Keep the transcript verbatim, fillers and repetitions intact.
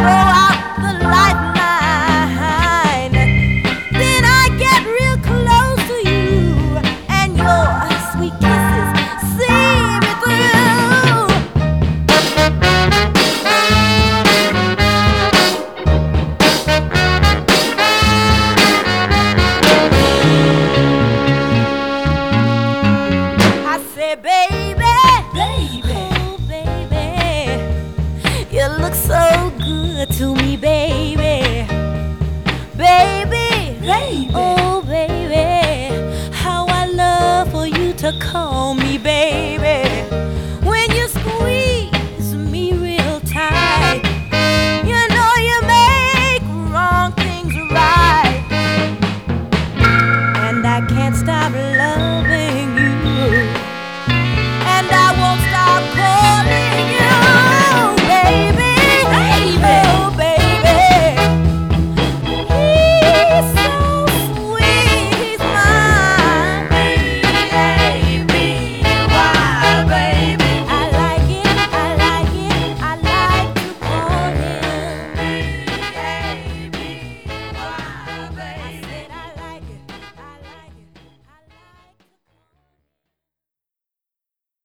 throw out the lifeline. Then I get real close to you, and your sweet kisses see me through. I say, baby, baby, oh, baby, you look so good to me, baby.